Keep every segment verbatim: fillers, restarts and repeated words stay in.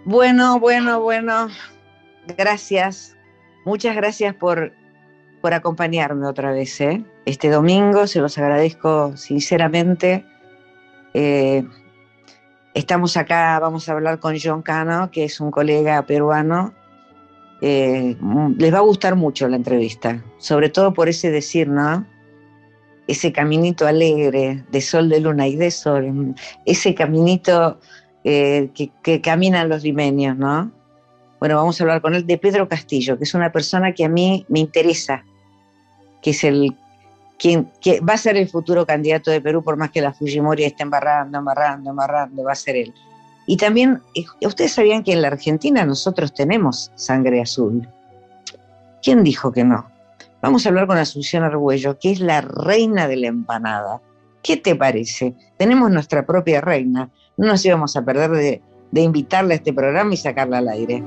Bueno, bueno, bueno, gracias. Muchas gracias por, por acompañarme otra vez, ¿eh? Este domingo, se los agradezco sinceramente. Eh, Estamos acá, vamos a hablar con John Cano, que es un colega peruano. Eh, les va a gustar mucho la entrevista, sobre todo por ese decir, ¿no? Ese caminito alegre de sol, de luna y de sol, ese caminito eh, que, que caminan los limeños, ¿no? Bueno, vamos a hablar con él de Pedro Castillo, que es una persona que a mí me interesa, que es el quien que va a ser el futuro candidato de Perú, por más que la Fujimori esté embarrando, embarrando, embarrando, va a ser él. Y también, ustedes sabían que en la Argentina nosotros tenemos sangre azul. ¿Quién dijo que no? Vamos a hablar con Asunción Argüello, que es la reina de la empanada. ¿Qué te parece? Tenemos nuestra propia reina. No nos íbamos a perder de, de invitarla a este programa y sacarla al aire.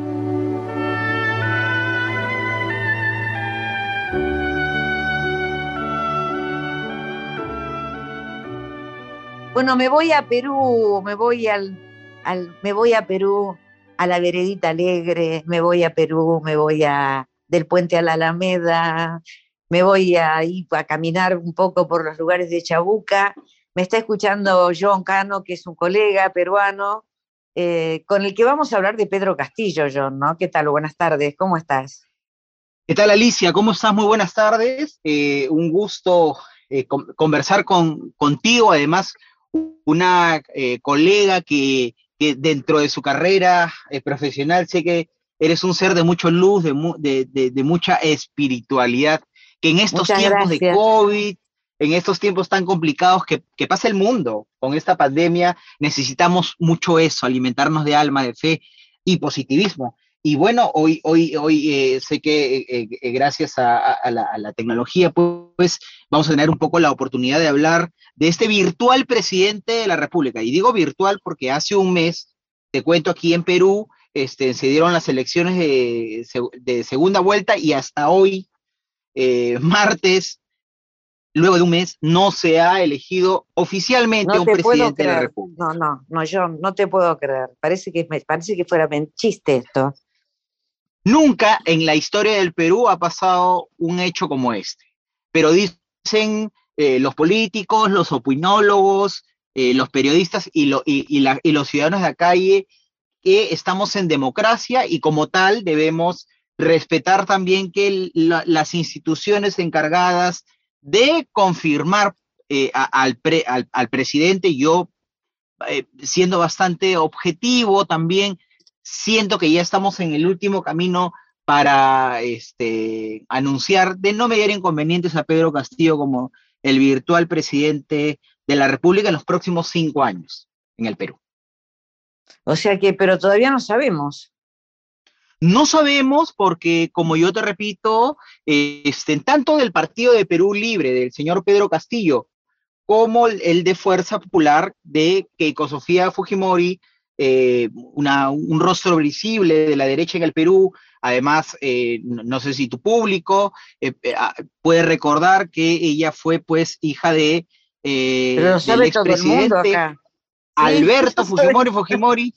Bueno, me voy a Perú, me voy al, al, me voy a Perú, a la Veredita Alegre, me voy a Perú, me voy a del Puente a la Alameda, me voy a ir a caminar un poco por los lugares de Chabuca. Me está escuchando John Cano, que es un colega peruano, eh, con el que vamos a hablar de Pedro Castillo, John, ¿no? ¿Qué tal? Buenas tardes, ¿cómo estás? ¿Qué tal, Alicia? ¿Cómo estás? Muy buenas tardes. Eh, un gusto eh, con- conversar con, contigo. Además, una eh, colega que, que dentro de su carrera eh, profesional sé que eres un ser de mucha luz, de, mu- de, de- de mucha espiritualidad, que en estos Muchas tiempos de gracias. COVID, en estos tiempos tan complicados que, que pasa el mundo con esta pandemia, necesitamos mucho eso, alimentarnos de alma, de fe y positivismo. Y bueno, hoy, hoy, hoy eh, sé que eh, eh, gracias a, a la, a la tecnología, pues vamos a tener un poco la oportunidad de hablar de este virtual presidente de la República. Y digo virtual porque hace un mes, te cuento, aquí en Perú, este, se dieron las elecciones de, de segunda vuelta y hasta hoy, eh, martes, luego de un mes, no se ha elegido oficialmente No un te puedo presidente de la creer. República. No, no, no, John, no te puedo creer. Parece que, me, parece que fuera men- chiste esto. Nunca en la historia del Perú ha pasado un hecho como este, pero dicen eh, los políticos, los opinólogos, eh, los periodistas y, lo, y, y, la, y los ciudadanos de la calle que estamos en democracia y como tal debemos respetar también que el, la, las instituciones encargadas de confirmar eh, a, al, pre, al, al, presidente, yo eh, siendo bastante objetivo también, siento que ya estamos en el último camino para este, anunciar de no mediar inconvenientes a Pedro Castillo como el virtual presidente de la República en los próximos cinco años en el Perú. O sea que, pero todavía no sabemos. No sabemos porque, como yo te repito, este, tanto del Partido de Perú Libre, del señor Pedro Castillo, como el de Fuerza Popular de Keiko Sofía Fujimori, eh, una, un rostro visible de la derecha en el Perú. Además, eh, no, no, sé si tu público eh, eh, puede recordar que ella fue pues hija de, Pero eh, lo del sabe todo el mundo expresidente acá. Sí, lo Alberto sabe, Fujimori Fujimori.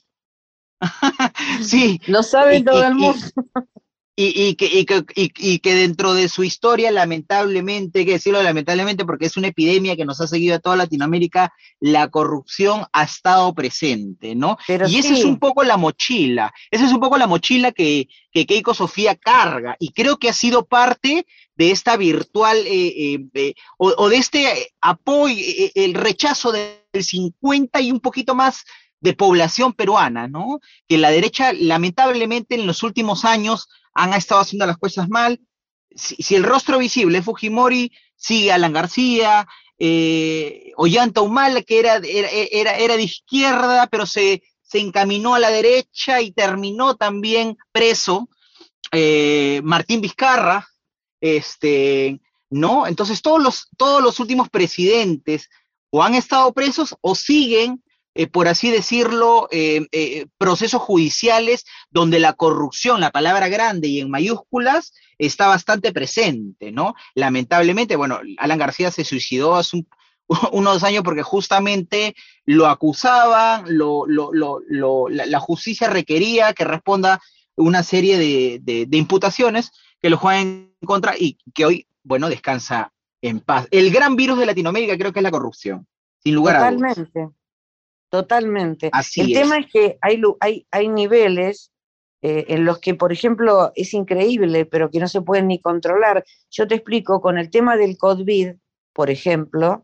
Sí, lo sabe y, todo y, el mundo. y, y, y, que, y, que, y, y, que dentro de su historia, lamentablemente, hay que decirlo lamentablemente porque es una epidemia que nos ha seguido a toda Latinoamérica, la corrupción ha estado presente, ¿no? Pero Y esa es un sí, poco la mochila, esa es un poco la mochila que, que Keiko Sofía carga, y creo que ha sido parte de esta virtual, eh, eh, eh, o, o, de este apoyo, eh, el rechazo del cincuenta y un poquito más de población peruana, ¿no? Que la derecha, lamentablemente, en los últimos años han estado haciendo las cosas mal. Si, si el rostro visible es Fujimori, sigue Alan García, eh, Ollanta Humala, que era, era, era, era de izquierda, pero se, se encaminó a la derecha y terminó también preso, eh, Martín Vizcarra, este, ¿no? Entonces todos los, todos los últimos presidentes o han estado presos o siguen, eh, por así decirlo, eh, eh, procesos judiciales donde la corrupción, la palabra grande y en mayúsculas, está bastante presente, ¿no? Lamentablemente, bueno, Alan García se suicidó hace un, unos años porque justamente lo acusaban, lo, lo, lo, lo la, la, justicia requería que responda una serie de, de, de imputaciones que lo juegan en contra y que hoy, bueno, descansa en paz. El gran virus de Latinoamérica creo que es la corrupción, sin lugar a dudas. Totalmente, totalmente. El Así tema es. es que hay, hay, hay niveles eh, en los que, por ejemplo, es increíble, pero que no se pueden ni controlar. Yo te explico, con el tema del COVID, por ejemplo,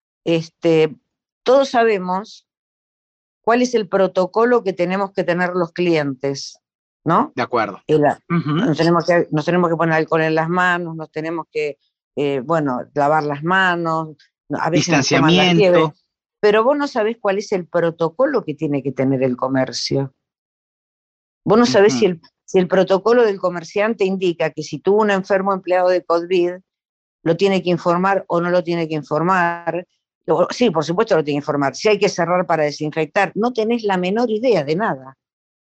este, todos sabemos cuál es el protocolo que tenemos que tener los clientes, ¿no? De acuerdo. El, uh-huh. nos, tenemos que, nos tenemos que poner alcohol en las manos, nos tenemos que, eh, bueno, lavar las manos, a veces nos toman la fiebre, pero vos no sabés cuál es el protocolo que tiene que tener el comercio. Vos no sabés uh-huh. si, el, si el protocolo del comerciante indica que si tuvo un enfermo empleado de COVID, lo tiene que informar o no lo tiene que informar. Sí, por supuesto lo tiene que informar. Si hay que cerrar para desinfectar, no tenés la menor idea de nada.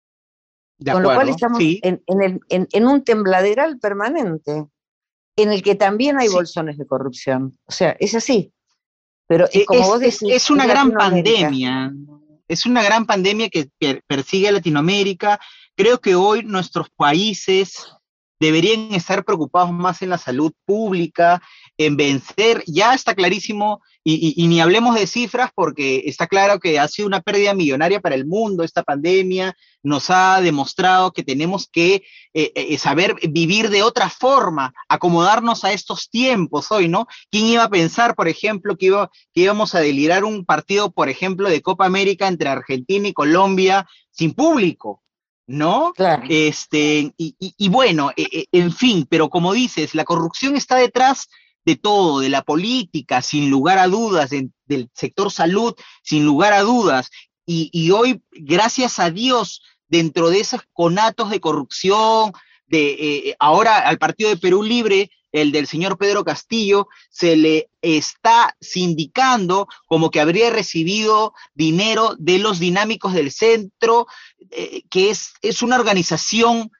De Con acuerdo, lo cual estamos sí. en, en, el, en, en un tembladeral permanente, en el que también hay sí. bolsones de corrupción. O sea, es así. Pero es como es, vos decís. Es, es una es gran pandemia. Es una gran pandemia que per, persigue a Latinoamérica. Creo que hoy nuestros países deberían estar preocupados más en la salud pública, en vencer, ya está clarísimo, y, y, y ni hablemos de cifras porque está claro que ha sido una pérdida millonaria para el mundo esta pandemia, nos ha demostrado que tenemos que eh, eh, saber vivir de otra forma, acomodarnos a estos tiempos hoy, ¿no? ¿Quién iba a pensar, por ejemplo, que, iba, que íbamos a delirar un partido, por ejemplo, de Copa América entre Argentina y Colombia sin público? ¿No? Claro. Este, y, y, y bueno, eh, en fin, pero como dices, la corrupción está detrás de todo, de la política, sin lugar a dudas, de, del sector salud, sin lugar a dudas, y, y hoy, gracias a Dios, dentro de esos conatos de corrupción, de eh, ahora al Partido de Perú Libre, el del señor Pedro Castillo, se le está sindicando como que habría recibido dinero de los dinámicos del centro, eh, que es, es una organización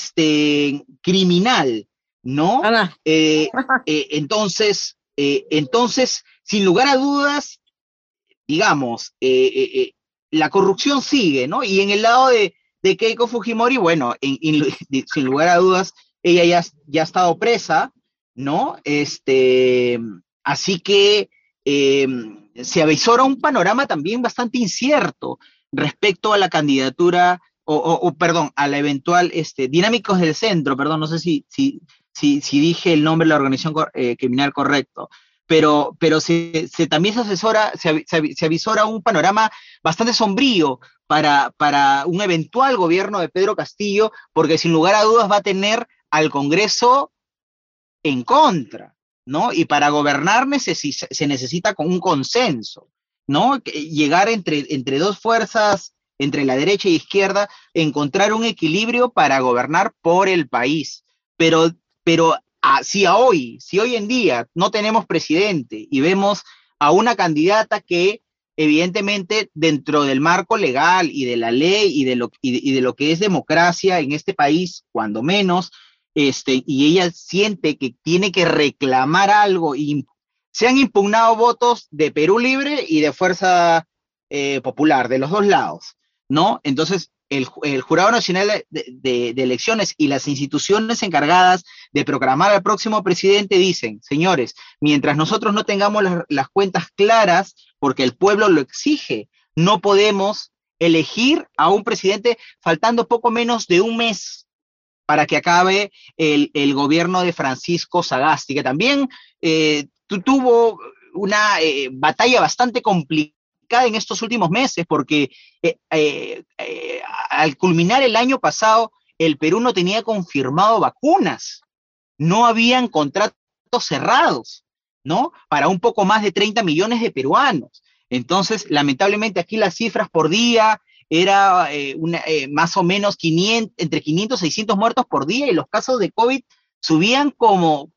este, criminal, ¿no? Eh, eh, entonces, eh, entonces, sin lugar a dudas, digamos, eh, eh, eh, la corrupción sigue, ¿no? Y en el lado de, de Keiko Fujimori, bueno, en, en, sin lugar a dudas, ella ya, ya ha estado presa, ¿no? Este, así que eh, se avisora un panorama también bastante incierto respecto a la candidatura, o, o, o perdón, a la eventual, este, Dinámicos del Centro, perdón, no sé si, si, si, si dije el nombre de la organización eh, criminal correcto, pero, pero se, se, también se asesora, se, se, se avisora un panorama bastante sombrío para, para un eventual gobierno de Pedro Castillo, porque sin lugar a dudas va a tener al Congreso en contra, ¿no? Y para gobernar necesi- se necesita con un consenso, ¿no? Llegar entre, entre dos fuerzas, entre la derecha y izquierda, encontrar un equilibrio para gobernar por el país. Pero, pero ah, si a hoy, si hoy en día no tenemos presidente y vemos a una candidata que evidentemente dentro del marco legal y de la ley y de lo, y de, y de lo que es democracia en este país, cuando menos, este, y ella siente que tiene que reclamar algo, y se han impugnado votos de Perú Libre y de Fuerza eh, Popular, de los dos lados, ¿no? Entonces, el, el Jurado Nacional de, de, de Elecciones y las instituciones encargadas de proclamar al próximo presidente dicen, señores, mientras nosotros no tengamos las, las cuentas claras, porque el pueblo lo exige, no podemos elegir a un presidente faltando poco menos de un mes para que acabe el, el gobierno de Francisco Sagasti, que también eh, tuvo una eh, batalla bastante complicada en estos últimos meses, porque eh, eh, eh, al culminar el año pasado, el Perú no tenía confirmado vacunas, no habían contratos cerrados, ¿no? Para un poco más de treinta millones de peruanos. Entonces, lamentablemente aquí las cifras por día era eh, una, eh, más o menos quinientos, entre quinientos y seiscientos muertos por día, y los casos de COVID subían como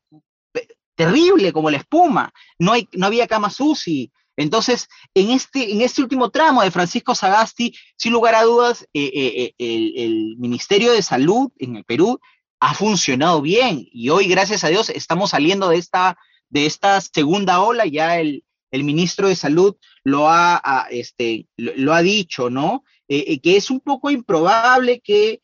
terrible, como la espuma, no, hay, no había camas U C I. Entonces, en este, en este último tramo de Francisco Sagasti, sin lugar a dudas, eh, eh, el, el Ministerio de Salud en el Perú ha funcionado bien, y hoy, gracias a Dios, estamos saliendo de esta, de esta segunda ola, ya el, el ministro de Salud lo ha, a, este, lo, lo ha dicho, ¿no? Eh, eh, que es un poco improbable que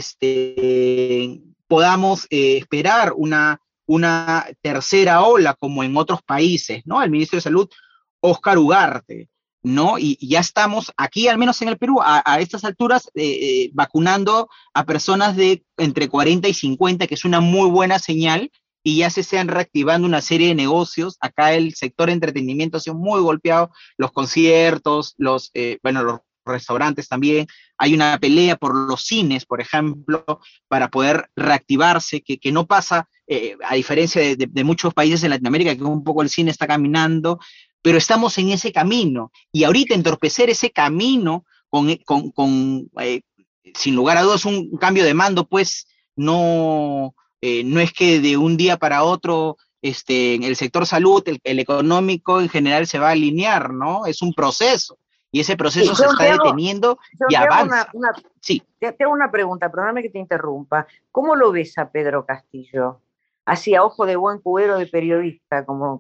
este, podamos eh, esperar una, una tercera ola como en otros países, ¿no? El ministro de Salud, Óscar Ugarte, ¿no? Y, y ya estamos aquí, al menos en el Perú, a, a estas alturas, eh, eh, vacunando a personas de entre cuarenta y cincuenta, que es una muy buena señal, y ya se están reactivando una serie de negocios. Acá el sector de entretenimiento ha sido muy golpeado, los conciertos, los, eh, bueno, los restaurantes también. Hay una pelea por los cines, por ejemplo, para poder reactivarse, que, que no pasa, eh, a diferencia de, de, de muchos países en Latinoamérica, que un poco el cine está caminando, pero estamos en ese camino. Y ahorita entorpecer ese camino con, con, con eh, sin lugar a dudas, un cambio de mando, pues no, eh, no es que de un día para otro este, el sector salud, el, el económico en general se va a alinear, ¿no? Es un proceso y ese proceso Sí, se está Santiago, deteniendo y Santiago, una, avanza. una, Sí, te, te hago una pregunta, perdóname que te interrumpa. ¿Cómo lo ves a Pedro Castillo? Así, a ojo de buen cubero de periodista, como,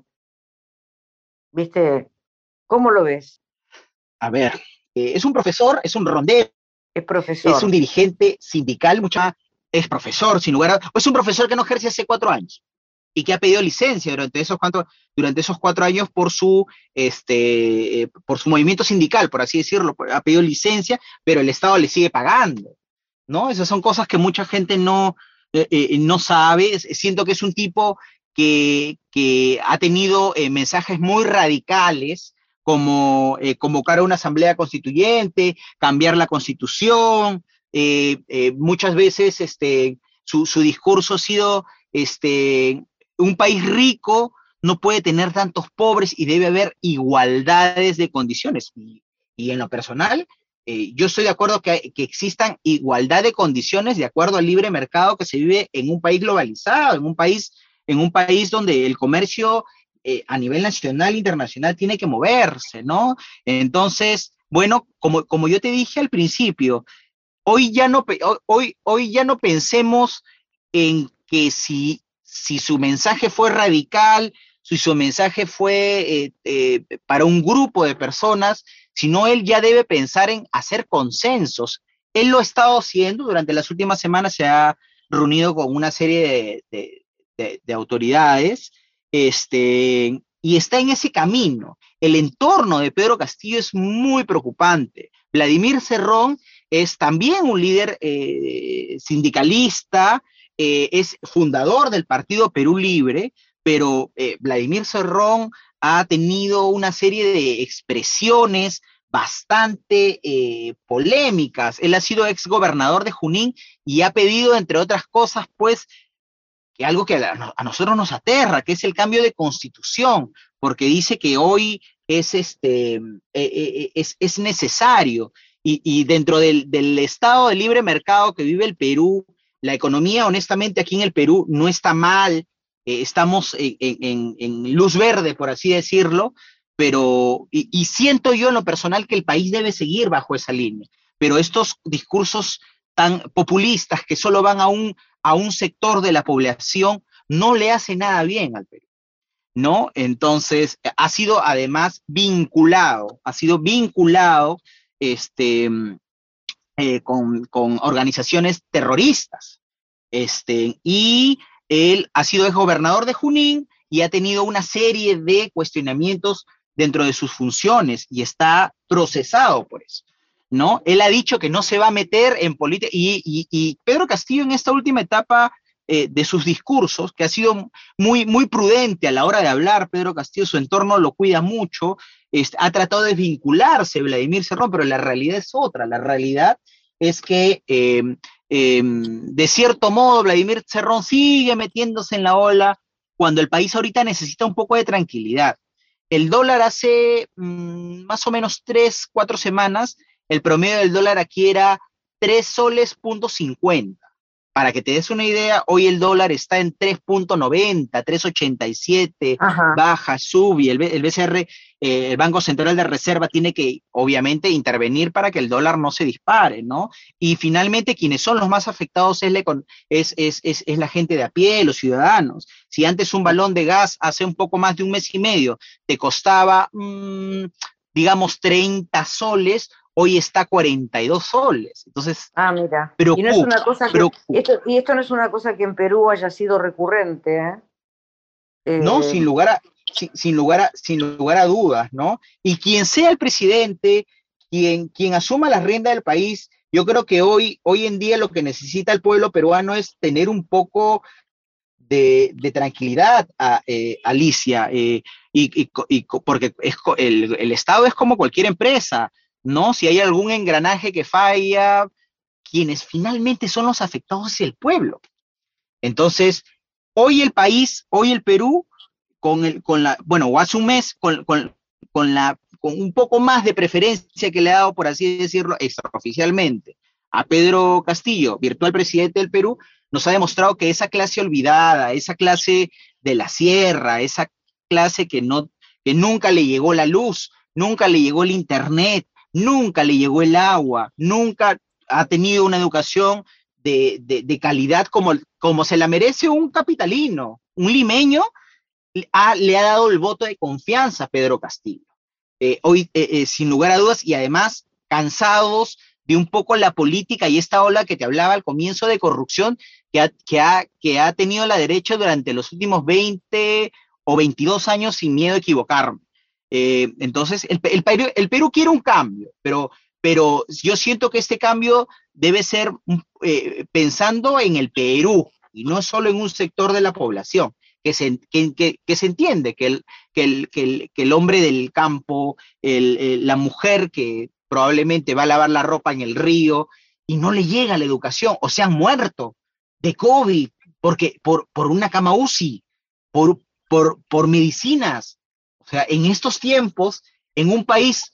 viste, ¿cómo lo ves? a ver, eh, es un profesor, es un rondero, Es es un profesor. dirigente sindical, mucha, es profesor, sin lugar a, o es un profesor que no ejerce hace cuatro años y que ha pedido licencia durante esos, cuatro, durante esos cuatro años por su, este, eh, por su movimiento sindical, por así decirlo, ha pedido licencia, pero el Estado le sigue pagando, ¿no? Esas son cosas que mucha gente no, eh, eh, no sabe. Siento que es un tipo que, que ha tenido eh, mensajes muy radicales, como eh, convocar a una asamblea constituyente, cambiar la constitución, eh, eh, muchas veces este, su, su discurso ha sido este, un país rico no puede tener tantos pobres y debe haber igualdades de condiciones. Y, y en lo personal, eh, yo estoy de acuerdo que, que existan igualdad de condiciones de acuerdo al libre mercado que se vive en un país globalizado, en un país, en un país donde el comercio eh, a nivel nacional e internacional tiene que moverse, ¿no? Entonces, bueno, como, como yo te dije al principio, hoy ya no, hoy, hoy ya no pensemos en que si, si su mensaje fue radical, si su mensaje fue eh, eh, para un grupo de personas, sino él ya debe pensar en hacer consensos. Él lo ha estado haciendo, durante las últimas semanas se ha reunido con una serie de, de, de, de autoridades, este, y está en ese camino. El entorno de Pedro Castillo es muy preocupante. Vladimir Cerrón es también un líder eh, sindicalista, eh, es fundador del Partido Perú Libre, pero eh, Vladimir Cerrón ha tenido una serie de expresiones bastante eh, polémicas. Él ha sido ex gobernador de Junín y ha pedido, entre otras cosas, pues, que algo que a, a nosotros nos aterra, que es el cambio de constitución, porque dice que hoy es, este, eh, eh, es, es necesario. Y, y dentro del, del, estado de libre mercado que vive el Perú, la economía, honestamente, aquí en el Perú no está mal, eh, estamos en, en, en, luz verde, por así decirlo, pero, y, y siento yo en lo personal que el país debe seguir bajo esa línea, pero estos discursos tan populistas que solo van a un, a un sector de la población no le hace nada bien al Perú, ¿no? Entonces, ha sido además vinculado, ha sido vinculado este, eh, con, con, organizaciones terroristas. Este, y él ha sido exgobernador de Junín y ha tenido una serie de cuestionamientos dentro de sus funciones y está procesado por eso, ¿no? Él ha dicho que no se va a meter en política y, y, y Pedro Castillo en esta última etapa eh, de sus discursos, que ha sido muy, muy prudente a la hora de hablar, Pedro Castillo, su entorno lo cuida mucho, este, ha tratado de vincularse Vladimir Cerrón, pero la realidad es otra, la realidad es que eh, eh, de cierto modo Vladimir Cerrón sigue metiéndose en la ola cuando el país ahorita necesita un poco de tranquilidad. El dólar hace mmm, más o menos tres, cuatro semanas, el promedio del dólar aquí era tres soles punto cincuenta. para que te des una idea, hoy el dólar está en tres punto noventa, tres punto ochenta y siete, Ajá. baja, sube, y el, B- el B C R, eh, el Banco Central de Reserva, tiene que, obviamente, intervenir para que el dólar no se dispare, ¿no? Y finalmente, quienes son los más afectados es la, econ- es, es, es, es la gente de a pie, los ciudadanos. Si antes un balón de gas hace un poco más de un mes y medio te costaba, mmm, digamos, treinta soles, hoy está a cuarenta y dos soles. Entonces, Ah, mira. Y no es una preocupa, cosa que, preocupa. esto, y esto no es una cosa que en Perú haya sido recurrente, ¿eh? ¿No? Eh, Sin lugar a, sin, sin lugar a, sin lugar a dudas, ¿no? Y quien sea el presidente, quien, quien asuma la rienda del país, yo creo que hoy, hoy en día lo que necesita el pueblo peruano es tener un poco de, de tranquilidad, a, eh, Alicia, eh, y, y, y, porque es, el, el Estado es como cualquier empresa, ¿no? Si hay algún engranaje que falla, quienes finalmente son los afectados es el pueblo. Entonces, hoy el país, hoy el Perú, con, el, con la, bueno, o hace un mes, con, con, con, la, con un poco más de preferencia que le ha dado, por así decirlo, extraoficialmente, a Pedro Castillo, virtual presidente del Perú, nos ha demostrado que esa clase olvidada, esa clase de la sierra, esa clase que, no, que nunca le llegó la luz, nunca le llegó el internet, nunca le llegó el agua, nunca ha tenido una educación de, de, de calidad como, como se la merece un capitalino, un limeño, ha, le ha dado el voto de confianza a Pedro Castillo. Eh, hoy, eh, eh, sin lugar a dudas, y además cansados de un poco la política y esta ola que te hablaba al comienzo de corrupción que ha, que ha, que ha tenido la derecha durante los últimos veinte o veintidós años, sin miedo a equivocarme. Eh, entonces, el, el, Perú, el Perú quiere un cambio, pero, pero yo siento que este cambio debe ser eh, pensando en el Perú y no solo en un sector de la población. Que se, que, que, que se entiende que el, que, el, que, el, que el hombre del campo, el, el, la mujer que probablemente va a lavar la ropa en el río y no le llega la educación, o se han muerto de COVID porque, por, por una cama U C I, por, por, por medicinas. O sea, en estos tiempos, en un país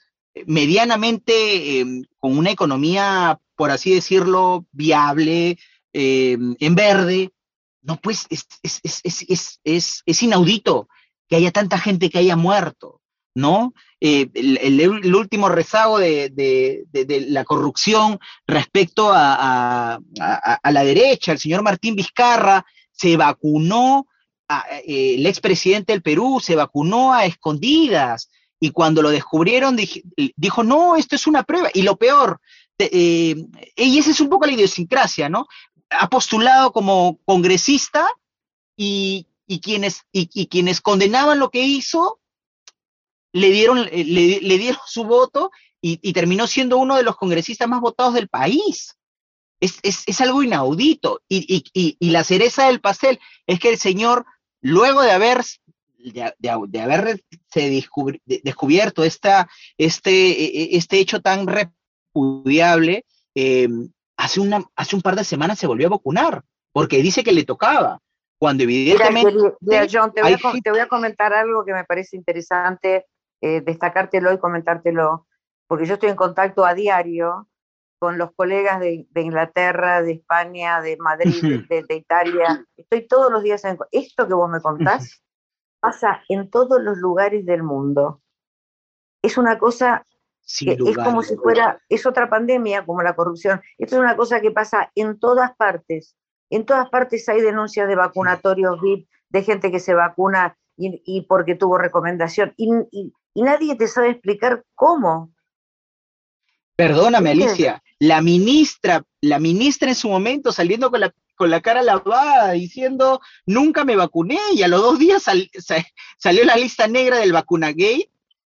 medianamente eh, con una economía, por así decirlo, viable, eh, en verde, no, pues es, es, es, es, es, es inaudito que haya tanta gente que haya muerto, ¿no? Eh, el, el, el, último rezago de, de, de, de, la corrupción respecto a, a, a, a la derecha, el señor Martín Vizcarra se vacunó, a, eh, el expresidente del Perú se vacunó a escondidas, y cuando lo descubrieron dij, dijo, no, esto es una prueba, y lo peor, eh, y esa es un poco la idiosincrasia, ¿no? Ha postulado como congresista y, y, quienes, y, y quienes condenaban lo que hizo le dieron, le, le dieron su voto y, y, terminó siendo uno de los congresistas más votados del país. Es, es, es algo inaudito. Y, y, y, la cereza del pastel es que el señor, luego de haber, de, de, de haberse descubri, de, descubierto esta, este, este hecho tan repudiable, eh, hace, una, hace un par de semanas se volvió a vacunar, porque dice que le tocaba, cuando evidentemente... Mira, mira John, te voy, a, te voy a comentar algo que me parece interesante, eh, destacártelo y comentártelo, porque yo estoy en contacto a diario con los colegas de, de Inglaterra, de España, de Madrid, uh-huh. de, de Italia. Estoy todos los días en... Esto que vos me contás uh-huh. pasa en todos los lugares del mundo. Es una cosa que es como si fuera, es otra pandemia como la corrupción. Esto es una cosa que pasa en todas partes. En todas partes hay denuncias de vacunatorios V I P, de gente que se vacuna y, y porque tuvo recomendación. Y, y, y nadie te sabe explicar cómo. Perdóname, Alicia, la ministra, la ministra en su momento saliendo con la, con la cara lavada, diciendo, nunca me vacuné, y a los dos días sal, sal, salió la lista negra del vacunagate,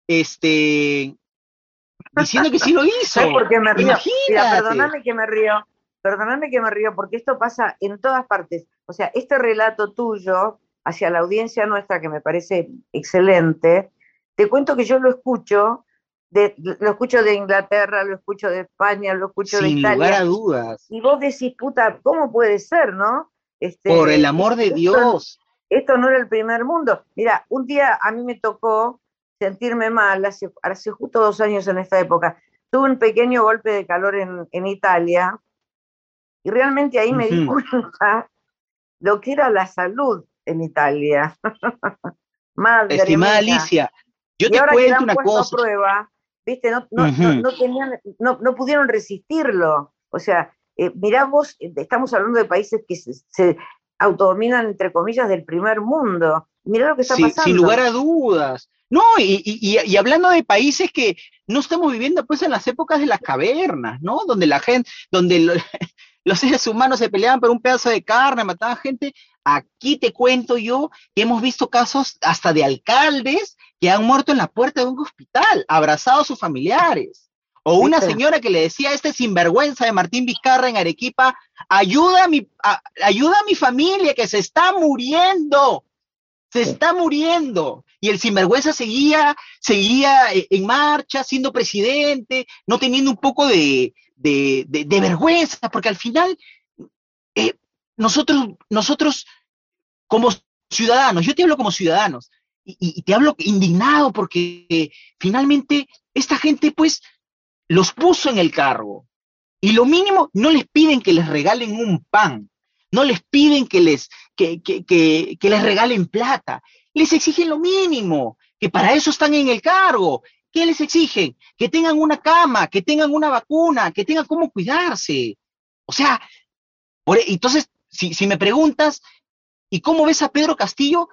este, diciendo que sí lo hizo. ¿Sabes por qué me río? Mira, perdóname que me río, perdóname que me río, porque esto pasa en todas partes. O sea, este relato tuyo hacia la audiencia nuestra, que me parece excelente, te cuento que yo lo escucho, de, lo escucho de Inglaterra, lo escucho de España, lo escucho Sin de Italia. Sin lugar a dudas. Y vos decís, puta, ¿cómo puede ser, no? Este, Por el amor de esto, Dios. Esto no era el primer mundo. Mira, un día a mí me tocó sentirme mal, hace, hace justo dos años en esta época. Tuve un pequeño golpe de calor en, en Italia, Y realmente ahí me di Ujú. cuenta lo que era la salud en Italia. Madre Estimada mía. Alicia, yo Y te ahora que la cuento han una puesto a cosa. prueba, viste, no, no, no, Ujú. no tenían, no, no pudieron resistirlo. O sea, eh, mirá vos, eh, estamos hablando de países que se, se autodominan, entre comillas, del primer mundo. Mirá lo que está Sí, sin lugar pasando. a dudas. No, y, y, y- y hablando de países que no estamos viviendo pues en las épocas de las cavernas, ¿no? Donde la gente, donde lo- los seres humanos se peleaban por un pedazo de carne, mataban gente. Aquí te cuento yo que hemos visto casos hasta de alcaldes que han muerto en la puerta de un hospital, abrazados a sus familiares. O una ¿Viste? señora que le decía a este sinvergüenza de Martín Vizcarra en Arequipa, ayuda a mi, a- ayuda a mi familia que se está muriendo, se Sí. está muriendo. Y el sinvergüenza seguía, seguía eh, en marcha, siendo presidente, no teniendo un poco de, de, de, de vergüenza, porque al final eh, nosotros, nosotros como ciudadanos, yo te hablo como ciudadanos, y, y, y te hablo indignado porque eh, finalmente esta gente pues los puso en el cargo. Y lo mínimo, no les piden que les regalen un pan, no les piden que les, que, que, que, que les regalen plata, les exigen lo mínimo, que para eso están en el cargo. ¿Qué les exigen? Que tengan una cama, que tengan una vacuna, que tengan cómo cuidarse. O sea, por, entonces, si, si me preguntas, ¿y cómo ves a Pedro Castillo?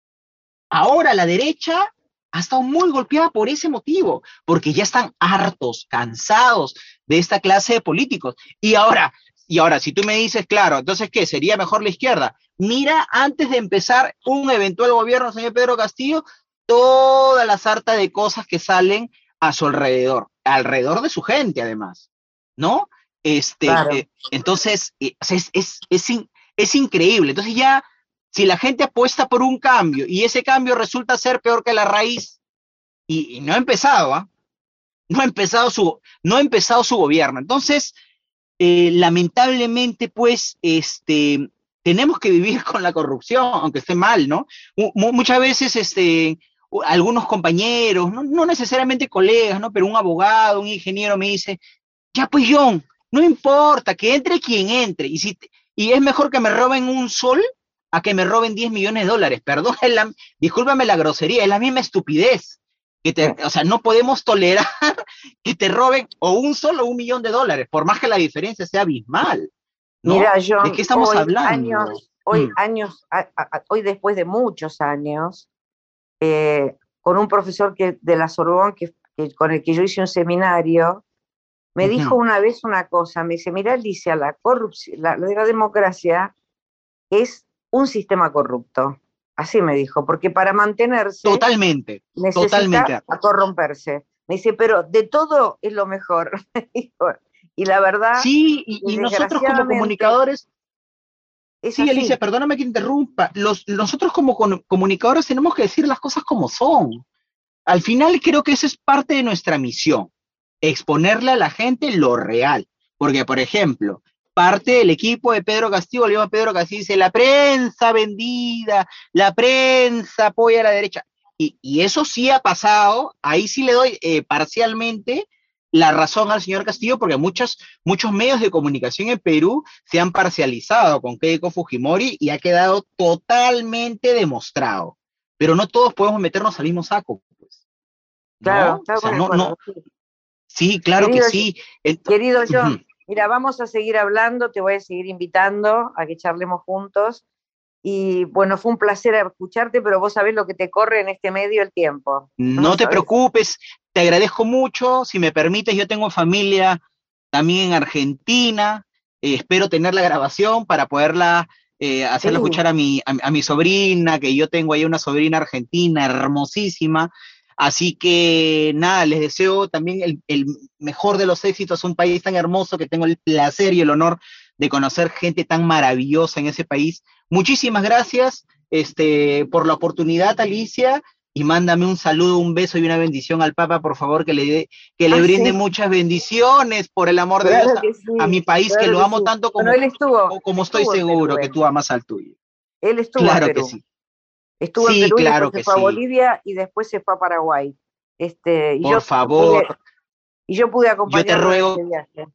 Ahora la derecha ha estado muy golpeada por ese motivo, porque ya están hartos, cansados de esta clase de políticos. Y ahora, y ahora, si tú me dices, claro, entonces, ¿qué? ¿Sería mejor la izquierda? Mira, antes de empezar un eventual gobierno, señor Pedro Castillo, toda la sarta de cosas que salen a su alrededor, alrededor de su gente, además, ¿no? Este, Claro. eh, entonces, eh, es, es, es, in, es increíble. Entonces ya si la gente apuesta por un cambio y ese cambio resulta ser peor que la raíz, y, y no ha empezado, ¿ah? No ha empezado su, no ha empezado su gobierno. Entonces, eh, lamentablemente, pues, este, tenemos que vivir con la corrupción, aunque esté mal, ¿no? Mu- muchas veces, este, algunos compañeros, no, no necesariamente colegas, ¿no? Pero un abogado, un ingeniero me dice, ya pues John, no importa, que entre quien entre, y, si, y es mejor que me roben un sol a que me roben diez millones de dólares. Perdón, es la, discúlpame la grosería, es la misma estupidez. Que te, o sea, no podemos tolerar que te roben o un sol o un millón de dólares, por más que la diferencia sea abismal, Mira, ¿no? ¿De qué John, estamos hoy, hablando? años, hoy, Mm, años, a- a- hoy después de muchos años, eh, con un profesor que, de la Sorbonne que, que- con el que yo hice un seminario, me dijo ujú. una vez una cosa, me dice, mira, Alicia, la corrupción, la, la democracia es un sistema corrupto. Así me dijo, porque para mantenerse Totalmente, totalmente. necesita corromperse. Me dice, pero de todo es lo mejor. Y la verdad, Sí, y, que y nosotros como desgraciadamente comunicadores. es Sí, Alicia, así. perdóname que te interrumpa. Los, nosotros como con- comunicadores tenemos que decir las cosas como son. Al final creo que eso es parte de nuestra misión, exponerle a la gente lo real. Porque, por ejemplo, parte del equipo de Pedro Castillo, el mismo Pedro Castillo dice, la prensa vendida, la prensa apoya a la derecha. Y, y eso sí ha pasado, ahí sí le doy eh, parcialmente la razón al señor Castillo, porque muchos, muchos medios de comunicación en Perú se han parcializado con Keiko Fujimori y ha quedado totalmente demostrado. Pero no todos podemos meternos al mismo saco, pues, Claro, ¿no? O estamos sea, de no, acuerdo. no, sí, claro que Querido, sí. Ent- querido Ujú. John, mira, vamos a seguir hablando, te voy a seguir invitando a que charlemos juntos. Y bueno, fue un placer escucharte, pero vos sabés lo que te corre en este medio el tiempo. No No te sabés. preocupes, te agradezco mucho. Si me permites, yo tengo familia también en Argentina. Eh, espero tener la grabación para poderla eh, hacerla Sí, escuchar a mi, a, a mi sobrina, que yo tengo ahí una sobrina argentina hermosísima. Así que nada, les deseo también el, el mejor de los éxitos, un país tan hermoso que tengo el placer y el honor de conocer gente tan maravillosa en ese país. Muchísimas gracias este, por la oportunidad, Alicia, y mándame un saludo, un beso y una bendición al Papa, por favor, que le, dé, que le ah, brinde sí, muchas bendiciones, por el amor de Dios, claro a, que a mi sí, país, que claro lo que amo sí. tanto Bueno, como, él estuvo, como estoy estuvo en Perú, seguro que él. tú amas al tuyo. Él estuvo en Claro que Perú. sí. Estuvo en Sí, Perú y después claro se que fue a sí. Bolivia y después se fue a Paraguay. Este, y Por yo pude, favor, y yo pude yo te acompañarlo en ese ruego, viaje.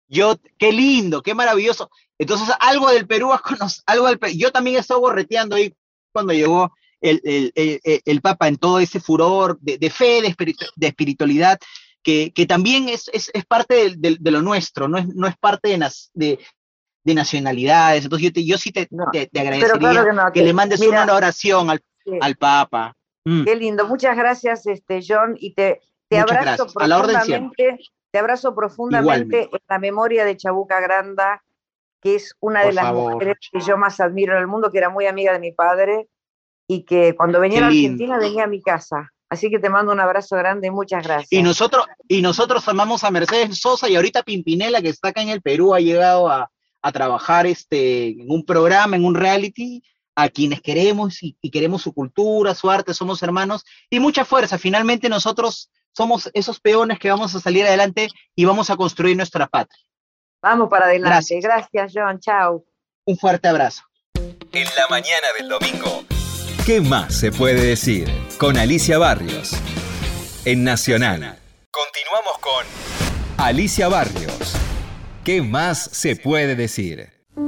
Yo, qué lindo, qué maravilloso. Entonces, algo del Perú, has cono- algo del Perú. Yo también he estado borreteando ahí cuando llegó el, el, el, el- el Papa en todo ese furor de, de fe, de, espiritu- de espiritualidad, que, que también es, es, es parte del- del- de, lo nuestro, no es, no es parte de, nas- de, de nacionalidades. Entonces, yo, te- yo sí te, No, te, te pero claro agradecería que no. que le Te, mandes una, mira, una oración al, eh, al Papa. Mm, qué lindo. Muchas gracias, este, John, y te, te muchas abrazo gracias. A la orden siempre. profundamente, te abrazo profundamente Igualmente. en la memoria de Chabuca Granda, que es una de Por las favor, mujeres Rochi. que yo más admiro en el mundo, que era muy amiga de mi padre y que cuando venía Qué a la lindo. Argentina venía a mi casa. Así que te mando un abrazo grande y muchas Y gracias. nosotros, y nosotros amamos a Mercedes Sosa y ahorita Pimpinela, que está acá en el Perú, ha llegado a, a trabajar este, en un programa, en un reality, a quienes queremos y, y queremos su cultura, su arte, somos hermanos, y mucha fuerza. Finalmente nosotros somos esos peones que vamos a salir adelante y vamos a construir nuestra patria. Vamos para adelante. Gracias. Gracias, John. Chao. Un fuerte abrazo. En la mañana del domingo, ¿qué más se puede decir? Con Alicia Barrios, en Nacional. Continuamos con Alicia Barrios. ¿Qué más se puede decir?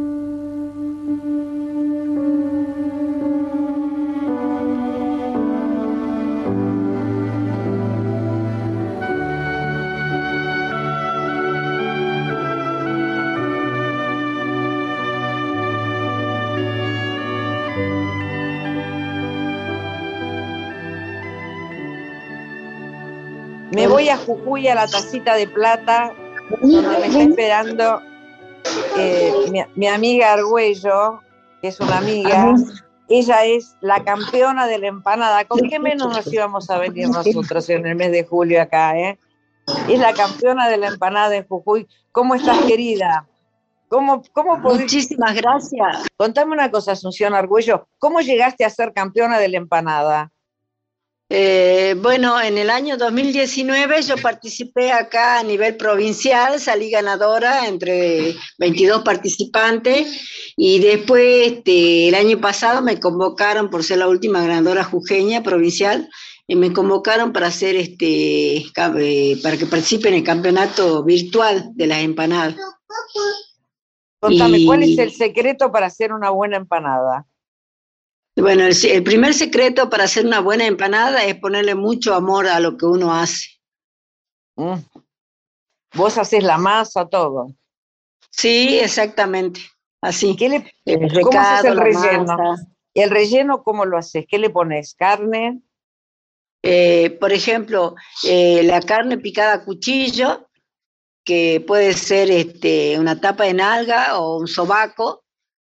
Me voy a Jujuy a la Tacita de Plata, donde me está esperando eh, mi, mi amiga Argüello, que es una amiga. Ella es la campeona de la empanada. ¿Con qué menos nos íbamos a venir nosotros en el mes de julio acá, eh? Es la campeona de la empanada en Jujuy. ¿Cómo estás, querida? ¿Cómo, cómo podés... Muchísimas gracias. Contame una cosa, Asunción Argüello. ¿Cómo llegaste a ser campeona de la empanada? Eh, bueno, en el año dos mil diecinueve yo participé acá a nivel provincial, salí ganadora entre veintidós participantes y después este, el año pasado me convocaron por ser la última ganadora jujeña provincial y me convocaron para hacer este eh, para que participe en el campeonato virtual de las empanadas. Contame, Y, ¿cuál es el secreto para hacer una buena empanada? Bueno, el, el primer secreto para hacer una buena empanada es ponerle mucho amor a lo que uno hace. Mm. Vos haces la masa, todo. Sí, exactamente, así. ¿Qué le, El ¿Cómo haces recado, el la relleno? masa. ¿El relleno cómo lo haces? ¿Qué le pones? ¿Carne? Eh, por ejemplo, eh, la carne picada a cuchillo, que puede ser este, una tapa de nalga o un sobaco.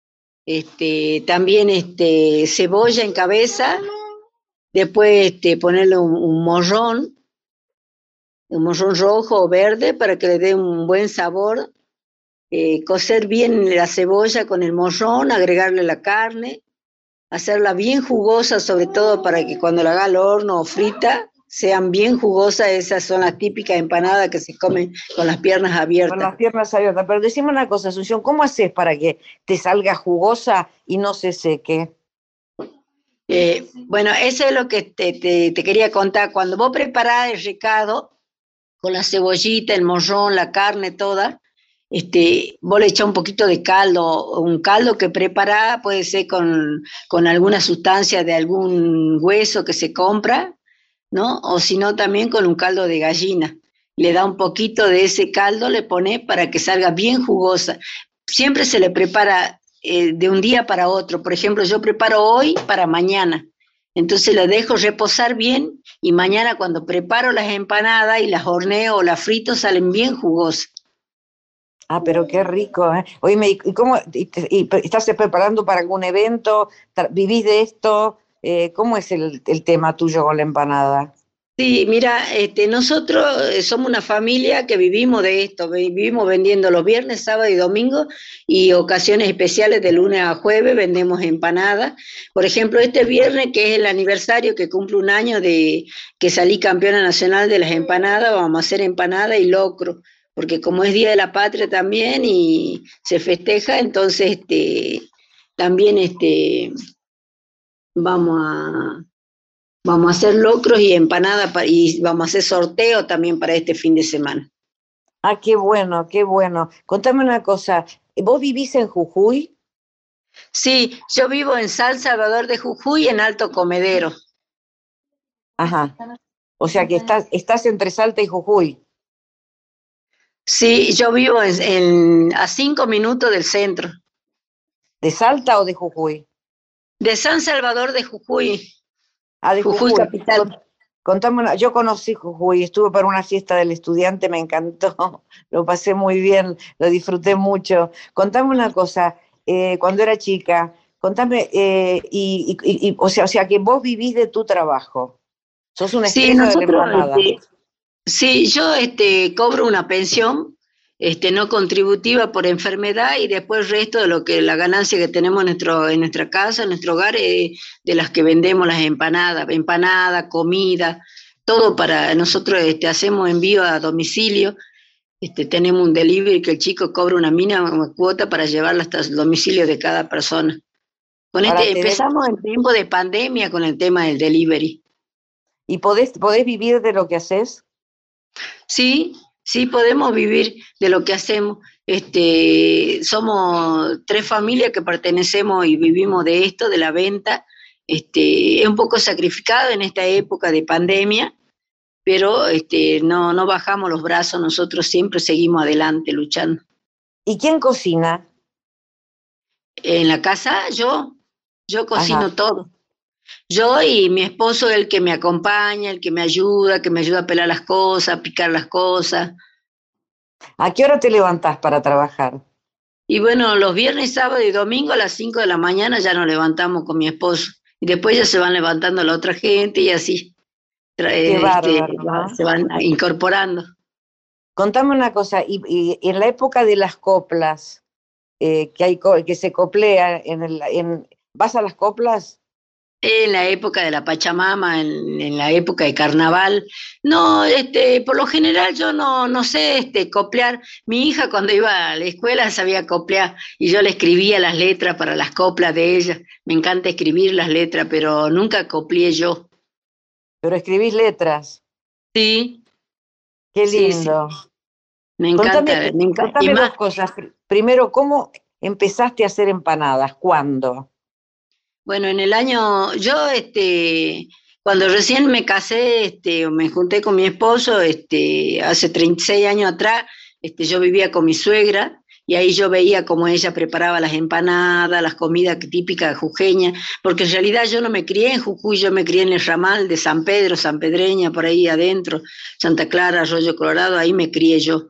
Este, también este, cebolla en cabeza. Después este, ponerle un, un morrón, un morrón rojo o verde para que le dé un buen sabor. Eh, cocer bien la cebolla con el morrón, agregarle la carne, hacerla bien jugosa, sobre todo para que cuando la haga al horno o frita, sean bien jugosas. Esas son las típicas empanadas que se comen con las piernas abiertas. Con las piernas abiertas. Pero decime una cosa, Asunción, ¿cómo haces para que te salga jugosa y no se seque? Eh, bueno, eso es lo que te, te, te quería contar. Cuando vos preparás el recado, con la cebollita, el morrón, la carne toda, este, vos le echás un poquito de caldo, un caldo que prepará, puede ser con, con alguna sustancia de algún hueso que se compra, ¿no? O si no, también con un caldo de gallina. Le da un poquito de ese caldo, le pone para que salga bien jugosa. Siempre se le prepara eh, de un día para otro. Por ejemplo, yo preparo hoy para mañana. Entonces la dejo reposar bien y mañana cuando preparo las empanadas y las horneo o las frito salen bien jugosas. Ah, pero qué rico, ¿eh? Oíme, ¿y cómo y te, y estás preparando para algún evento? ¿Vivís de esto? Eh, ¿Cómo es el, el tema tuyo con la empanada? Sí, mira, este, nosotros eh, somos una familia que vivimos de esto, vivimos vendiendo los viernes, sábado y domingo y ocasiones especiales de lunes a jueves vendemos empanadas. Por ejemplo, este viernes, que es el aniversario que cumple un año de que salí campeona nacional de las empanadas, vamos a hacer empanada y locro, porque como es Día de la Patria también y se festeja, entonces este, también este, vamos a... Vamos a hacer locros y empanadas y vamos a hacer sorteo también para este fin de semana. Ah, qué bueno, qué bueno. Contame una cosa, ¿vos vivís en Jujuy? Sí, yo vivo en San Salvador de Jujuy, en Alto Comedero. Ajá. O sea que estás, estás entre Salta y Jujuy. Sí, yo vivo en, en- a cinco minutos del centro. ¿De Salta o de Jujuy? De San Salvador de Jujuy, Ah, de Jujuy Jujuy. capital. Con- Contame una- yo conocí Jujuy, estuve para una fiesta del estudiante, me encantó, lo pasé muy bien, lo disfruté mucho. Contame una cosa, eh, cuando era chica, contame, eh, y, y- y- o sea, o sea, que vos vivís de tu trabajo, sos una Sí, estrella de la nosotros, empanada. este, sí, yo este, cobro una pensión este, no contributiva por enfermedad y después el resto de lo que la ganancia que tenemos en, nuestro, en nuestra casa, en nuestro hogar, eh, de las que vendemos las empanadas, empanada, comida, todo para nosotros este, hacemos envío a domicilio. Este, tenemos un delivery que el chico cobra una mínima cuota para llevarla hasta el domicilio de cada persona. Con Ahora este tenés, empezamos en tiempo de pandemia con el tema del delivery. ¿y podés, podés vivir de lo que haces? Sí, sí podemos vivir de lo que hacemos. Este, somos tres familias que pertenecemos y vivimos de esto, de la venta. Este, es un poco sacrificado en esta época de pandemia, pero este, no, no bajamos los brazos, nosotros siempre seguimos adelante luchando. ¿Y quién cocina? En la casa yo, yo Ajá. cocino todo. Yo y mi esposo, el que me acompaña, el que me ayuda, que me ayuda a pelar las cosas, a picar las cosas. ¿A qué hora te levantás para trabajar? Y bueno, los viernes, sábado y domingo a las cinco de la mañana ya nos levantamos con mi esposo. Y después ya se van levantando la otra gente y así Qué eh, este, bárbaro, va- ¿no? se van incorporando. Contame una cosa, y, y en la época de las coplas, eh, que hay co- que se coplea en el, en, ¿vas a las coplas? En la época de la Pachamama, en, en la época de carnaval. No, este, por lo general yo no, no sé este, coplear. Mi hija cuando iba a la escuela sabía coplear y yo le escribía las letras para las coplas de ella. Me encanta escribir las letras, pero nunca copié yo. Pero escribís letras, Sí, qué sí, sí, lindo. me Contame, encanta, me encanta. Y contame dos más, cosas. Pr- Primero, ¿cómo empezaste a hacer empanadas? ¿Cuándo? bueno, en el año, yo, este, cuando recién me casé, este, o me junté con mi esposo, este, hace treinta y seis años atrás, este, yo vivía con mi suegra y ahí yo veía cómo ella preparaba las empanadas, las comidas típicas jujeñas, porque en realidad yo no me crié en Jujuy, yo me crié en el ramal de San Pedro, San Pedreña, por ahí adentro, Santa Clara, Arroyo Colorado, ahí me crié yo.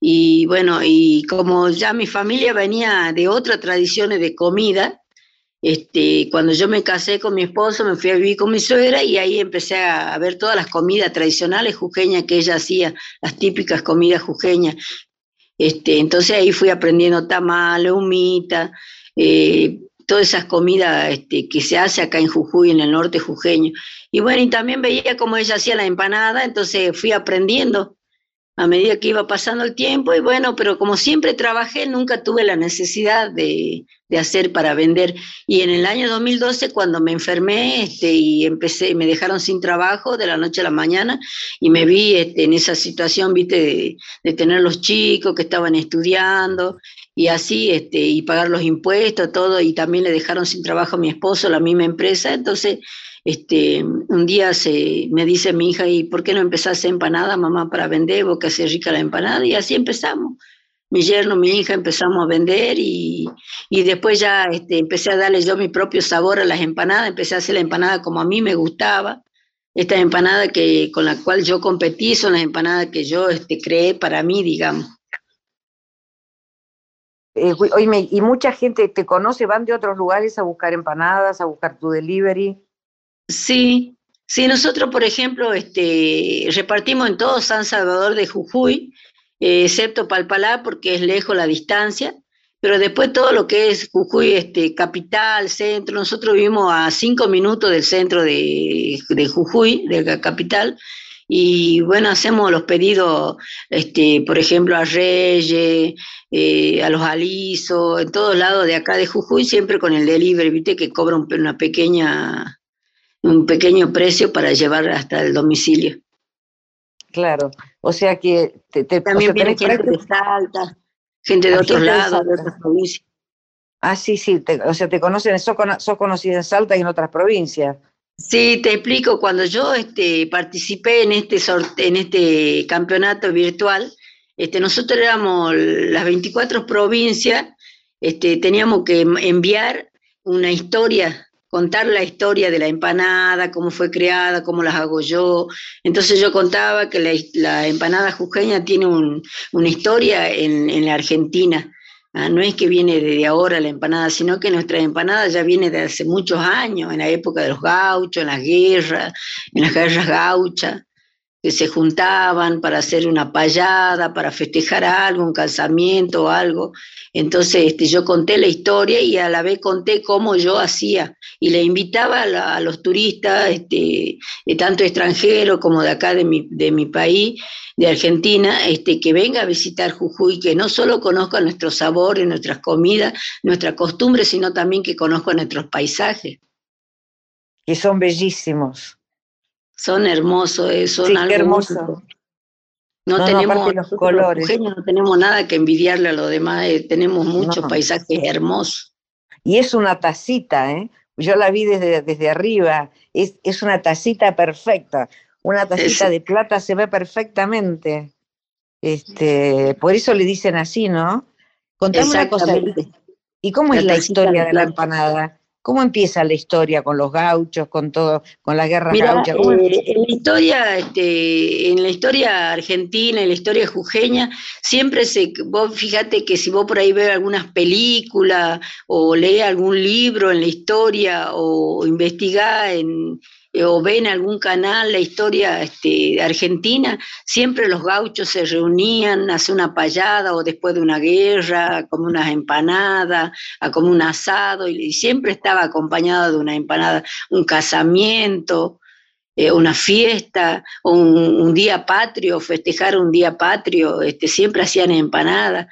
Y bueno, y como ya mi familia venía de otras tradiciones de comida, este, cuando yo me casé con mi esposo, me fui a vivir con mi suegra y ahí empecé a, a ver todas las comidas tradicionales jujeñas que ella hacía, las típicas comidas jujeñas. Este, entonces ahí fui aprendiendo tamales, humita, eh, todas esas comidas este, que se hace acá en Jujuy, en el norte jujeño. Y bueno, y también veía cómo ella hacía la empanada, entonces fui aprendiendo a medida que iba pasando el tiempo y bueno, pero como siempre trabajé, nunca tuve la necesidad de, de hacer para vender. Y en el año dos mil doce, cuando me enfermé este, y empecé, me dejaron sin trabajo de la noche a la mañana y me vi este, en esa situación, viste, de, de tener los chicos que estaban estudiando y así, este, y pagar los impuestos, todo, y también le dejaron sin trabajo a mi esposo, la misma empresa, entonces este, un día se, me dice mi hija, ¿y por qué no empezás a hacer empanada, mamá, para vender? Vos que haces rica la empanada. Y así empezamos. Mi yerno, mi hija empezamos a vender y, y después ya este, empecé a darle yo mi propio sabor a las empanadas, empecé a hacer la empanada como a mí me gustaba. Esta empanada que, con la cual yo competí son las empanadas que yo este, creé para mí, digamos. Eh, gu- oíme, y mucha gente te conoce, van de otros lugares a buscar empanadas, a buscar tu delivery. Sí, sí, nosotros, por ejemplo, este, repartimos en todo San Salvador de Jujuy, eh, excepto Palpalá, porque es lejos la distancia, pero después todo lo que es Jujuy, este, capital, centro, nosotros vivimos a cinco minutos del centro de, de Jujuy, de la capital, y bueno, hacemos los pedidos, este, por ejemplo, a Reyes, eh, a los alisos, en todos lados de acá de Jujuy, siempre con el delivery, viste, que cobra un- una pequeña un pequeño precio para llevar hasta el domicilio. claro. O sea que te, te, También o sea, viene gente práctica... de Salta, gente de otros gente lados, de, de otras provincias. Ah, sí, sí, te, o sea, te conocen, sos, sos conocida en Salta y en otras provincias. Sí, te explico, cuando yo este, participé en este, en este campeonato virtual, este, nosotros éramos las veinticuatro provincias, este, teníamos que enviar una historia, contar la historia de la empanada, cómo fue creada, cómo las hago yo. Entonces yo contaba que la, la empanada jujeña tiene un, una historia en, en la Argentina. Ah, no es que viene de ahora la empanada, sino que nuestra empanada ya viene de hace muchos años, en la época de los gauchos, en las guerras, en las guerras gauchas, que se juntaban para hacer una payada, para festejar algo, un casamiento o algo. Entonces este, yo conté la historia y a la vez conté cómo yo hacía. Y le invitaba a, la, a los turistas, este, de tanto extranjeros como de acá de mi, de mi país, de Argentina, este, que venga a visitar Jujuy, que no solo conozca nuestros sabores, nuestras comidas, nuestras costumbres, sino también que conozca nuestros paisajes. Que son bellísimos. Son hermosos, eh, son sí, algo qué hermoso. No, no tenemos, no, los colores. Los jujeños no tenemos nada que envidiarle a los demás, eh, tenemos muchos no. paisajes hermosos. Y es una tacita, ¿eh? Yo la vi desde, desde arriba, es, es una tacita perfecta, una tacita es... de plata se ve perfectamente. Este, por eso le dicen así, ¿no? Contame una cosa, ¿y cómo la es la historia de, de la empanada? ¿Cómo empieza la historia con los gauchos, con todo, con la guerra gaucha? ¿Cómo eh, en la historia, este, en la historia argentina, en la historia jujeña, siempre se, vos fíjate que si vos por ahí ves algunas películas o lees algún libro en la historia o investigás en o ven algún canal la historia este, argentina, siempre los gauchos se reunían a hacer una payada o después de una guerra, como unas empanadas, a como un asado, y, y siempre estaba acompañado de una empanada, un casamiento, eh, una fiesta, o un, un día patrio, festejar un día patrio, este, siempre hacían empanadas.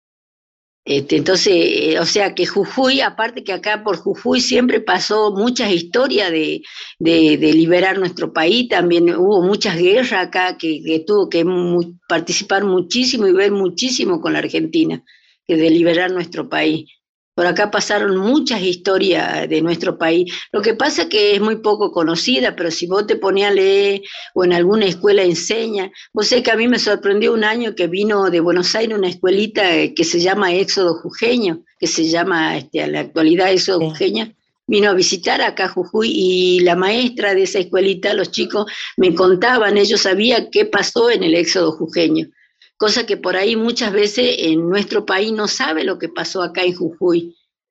Este, entonces, eh, o sea que Jujuy, aparte que acá por Jujuy siempre pasó muchas historias de, de, de liberar nuestro país, también hubo muchas guerras acá que, que tuvo que mu participar muchísimo y ver muchísimo con la Argentina, que de liberar nuestro país. Por acá pasaron muchas historias de nuestro país. Lo que pasa es que es muy poco conocida, pero si vos te ponías a leer o en alguna escuela enseña, vos sé que a mí me sorprendió un año que vino de Buenos Aires una escuelita que se llama Éxodo Jujeño, que se llama este, a la actualidad Éxodo sí. Jujeño, vino a visitar acá a Jujuy y la maestra de esa escuelita, los chicos me contaban, ellos sabían qué pasó en el Éxodo Jujeño. Cosa que por ahí muchas veces en nuestro país no sabe lo que pasó acá en Jujuy.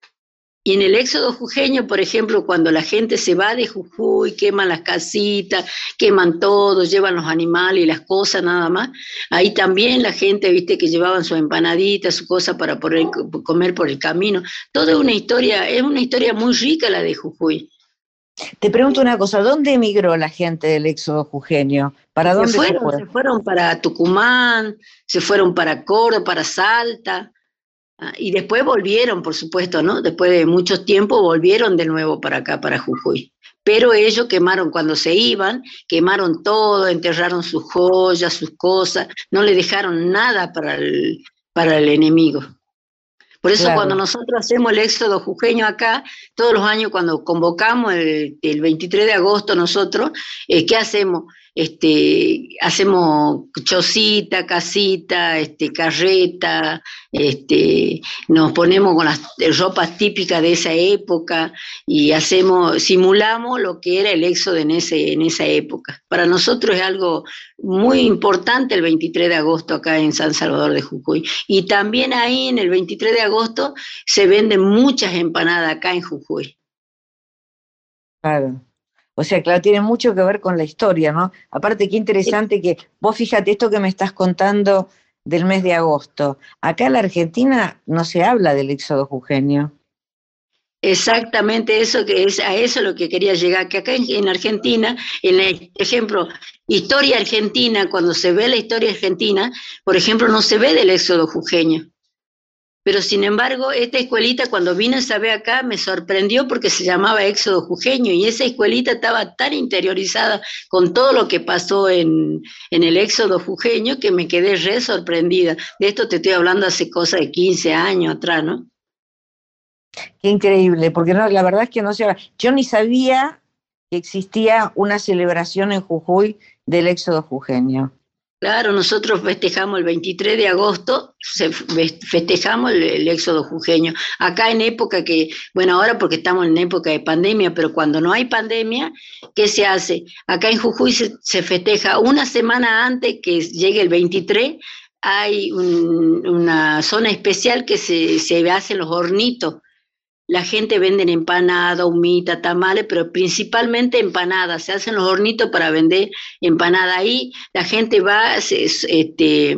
Y en el éxodo jujeño, por ejemplo, cuando la gente se va de Jujuy, queman las casitas, queman todo, llevan los animales y las cosas nada más, ahí también la gente, viste, que llevaban su empanadita, su cosa para poder comer por el camino. Toda es una historia, es una historia muy rica la de Jujuy. Te pregunto una cosa, ¿dónde emigró la gente del éxodo jujeño? ¿Para se dónde fueron, se fue? Se fueron para Tucumán, se fueron para Córdoba, para Salta, y después volvieron, por supuesto, ¿no? Después de mucho tiempo volvieron de nuevo para acá, para Jujuy. Pero ellos quemaron, cuando se iban, quemaron todo, enterraron sus joyas, sus cosas, no le dejaron nada para el, para el enemigo. Por eso claro. Cuando nosotros hacemos el éxodo jujeño acá, todos los años cuando convocamos el, el veintitrés de agosto nosotros, eh, ¿qué hacemos? Este, hacemos chocita, casita, este, carreta, este, nos ponemos con las ropas típicas de esa época y hacemos, simulamos lo que era el éxodo en, ese, en esa época. Para nosotros es algo muy importante el veintitrés de agosto acá en San Salvador de Jujuy. Y también ahí en el veintitrés de agosto se venden muchas empanadas acá en Jujuy. Claro. O sea, claro, tiene mucho que ver con la historia, ¿no? Aparte, qué interesante que vos fíjate esto que me estás contando del mes de agosto. Acá en la Argentina no se habla del éxodo jujeño. Exactamente eso que es, a eso lo que quería llegar, que acá en, en Argentina, en el ejemplo, historia argentina, cuando se ve la historia argentina, por ejemplo, no se ve del éxodo jujeño. Pero sin embargo, esta escuelita cuando vine a saber acá me sorprendió porque se llamaba Éxodo Jujeño y esa escuelita estaba tan interiorizada con todo lo que pasó en, en el Éxodo Jujeño que me quedé re sorprendida. De esto te estoy hablando hace cosa de quince años atrás, ¿no? Qué increíble, porque no, la verdad es que no sé, yo ni sabía que existía una celebración en Jujuy del Éxodo Jujeño. Claro, nosotros festejamos el veintitrés de agosto, se festejamos el, el éxodo jujeño. Acá en época que, bueno, ahora porque estamos en época de pandemia, pero cuando no hay pandemia, ¿qué se hace? Acá en Jujuy se, se festeja una semana antes que llegue el veintitrés, hay un, una zona especial que se, se hace en los hornitos. La gente vende empanada, humita, tamales, pero principalmente empanadas. Se hacen los hornitos para vender empanada. Ahí la gente va, se, este,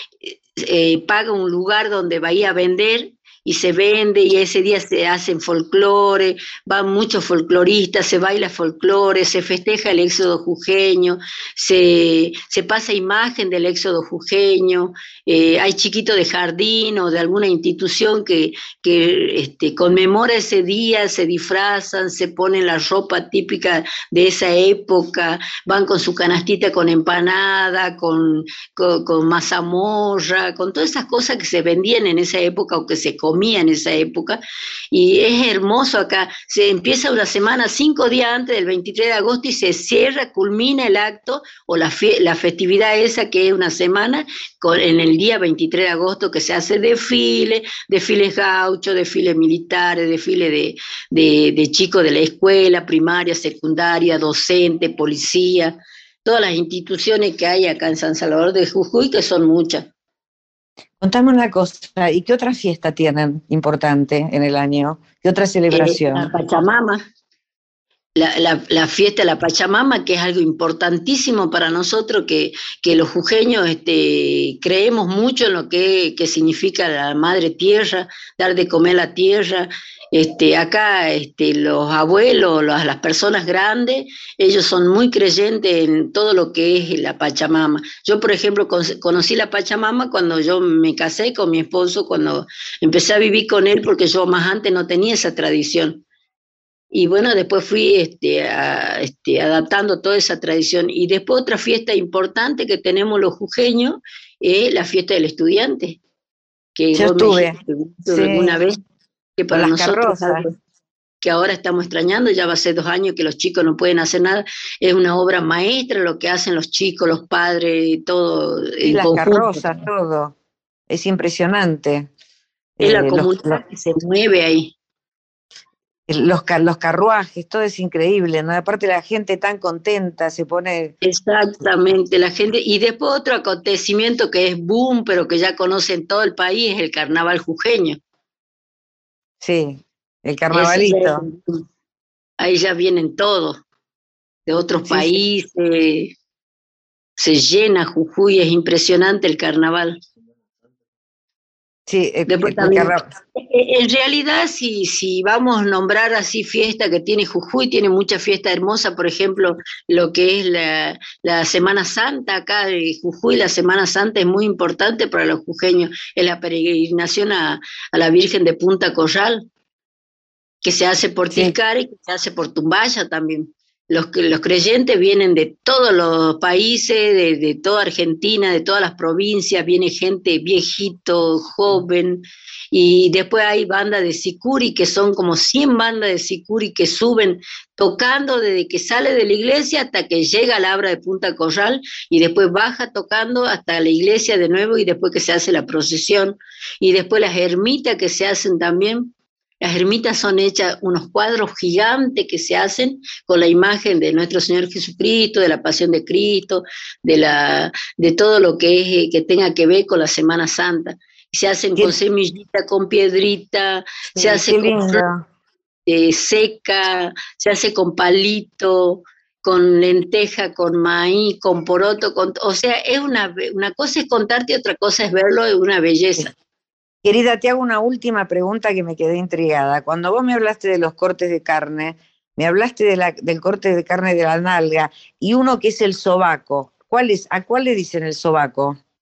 eh, paga un lugar donde va a ir a vender y se vende, y ese día se hacen folclore, van muchos folcloristas, se baila folclore, se festeja el éxodo jujeño, se, se pasa imagen del éxodo jujeño, eh, hay chiquitos de jardín o de alguna institución que, que este, conmemora ese día, se disfrazan, se ponen la ropa típica de esa época, van con su canastita con empanada, con, con, con mazamorra, con todas esas cosas que se vendían en esa época o que se comían en esa época, y es hermoso acá. Se empieza una semana, cinco días antes del veintitrés de agosto y se cierra, culmina el acto o la, fe, la festividad esa que es una semana, con, en el día veintitrés de agosto que se hace desfile, desfiles gauchos, desfiles militares, desfile de, de, de chicos de la escuela, primaria, secundaria, docente, policía, todas las instituciones que hay acá en San Salvador de Jujuy, que son muchas. Contame una cosa, ¿y qué otra fiesta tienen importante en el año? ¿Qué otra celebración? Eh, la Pachamama, la, la, la fiesta de la Pachamama, que es algo importantísimo para nosotros, que, que los jujeños este, creemos mucho en lo que, que significa la madre tierra, dar de comer a la tierra. Este, acá este, los abuelos, las, las personas grandes, ellos son muy creyentes en todo lo que es la Pachamama. Yo, por ejemplo, con, conocí la Pachamama cuando yo me casé con mi esposo, cuando empecé a vivir con él, porque yo más antes no tenía esa tradición. Y bueno, después fui este, a, este, adaptando toda esa tradición. Y después otra fiesta importante que tenemos los jujeños es la fiesta del estudiante. Que yo estuve sí. alguna vez. Que para nosotros, que ahora estamos extrañando, ya va a ser dos años que los chicos no pueden hacer nada, es una obra maestra lo que hacen los chicos, los padres, todo y en las conjunto. Carrozas, todo, es impresionante. Es eh, la comunidad los, que se mueve ahí. Los, los carruajes, todo es increíble, ¿no? Aparte la gente tan contenta, se pone... Exactamente, la gente, y después otro acontecimiento que es boom, pero que ya conocen todo el país, es el carnaval jujeño. Sí, el carnavalito. Es, ahí ya vienen todos, de otros sí, países, sí. Se llena Jujuy, es impresionante el carnaval. Sí, el, Después el, también, el carnaval. En realidad, si, si vamos a nombrar así fiesta que tiene Jujuy, tiene mucha fiesta hermosa, por ejemplo, lo que es la, la Semana Santa, acá de Jujuy, la Semana Santa es muy importante para los jujeños, es la peregrinación a, a la Virgen de Punta Corral, que se hace por Tilcara y que se hace por Tumbaya también. Los, los creyentes vienen de todos los países, de, de toda Argentina, de todas las provincias, viene gente viejito, joven, y después hay bandas de sicuri, que son como cien bandas de sicuri que suben tocando desde que sale de la iglesia hasta que llega a la Abra de Punta Corral, y después baja tocando hasta la iglesia de nuevo, y después que se hace la procesión, y después las ermitas que se hacen también. Las ermitas son hechas unos cuadros gigantes que se hacen con la imagen de nuestro Señor Jesucristo, de la Pasión de Cristo, de, la, de todo lo que, es, que tenga que ver con la Semana Santa. Se hacen con semillita, con piedrita, sí, se hace con eh, seca, se hace con palito, con lenteja, con maíz, con poroto, con, o sea, es una, una cosa es contarte y otra cosa es verlo, es una belleza. Sí. Querida, te hago una última pregunta que me quedé intrigada. Cuando vos me hablaste de los cortes de carne, me hablaste de la, del corte de carne de la nalga y uno que es el sobaco. ¿Cuál es, ¿A cuál le dicen el sobaco?